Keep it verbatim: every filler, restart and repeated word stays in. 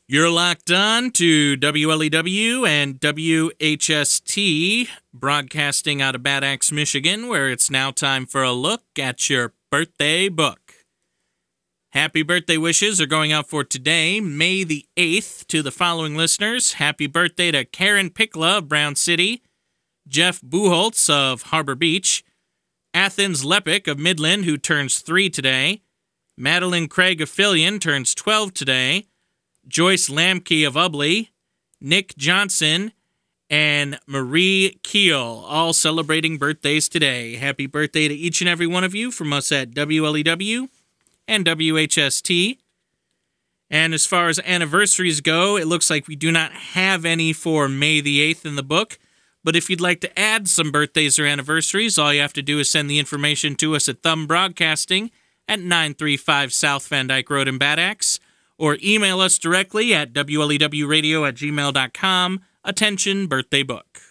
You're locked on to W L E W and W H S T, broadcasting out of Bad Axe, Michigan, where it's now time for a look at your birthday book. Happy birthday wishes are going out for today, May the eighth, to the following listeners. Happy birthday to Karen Pickla of Brown City, Jeff Buholtz of Harbor Beach, Athens Lepic of Midland, who turns three today, Madeline Craig of Fillion turns twelve today, Joyce Lamke of Ubley, Nick Johnson, and Marie Keel, all celebrating birthdays today. Happy birthday to each and every one of you from us at W L E W and W H S T. And as far as anniversaries go, it looks like we do not have any for May the eighth in the book. But if you'd like to add some birthdays or anniversaries, all you have to do is send the information to us at Thumb Broadcasting at nine three five South Van Dyke Road in Bad Axe, or email us directly at W L E W radio at gmail dot com. Attention, birthday book.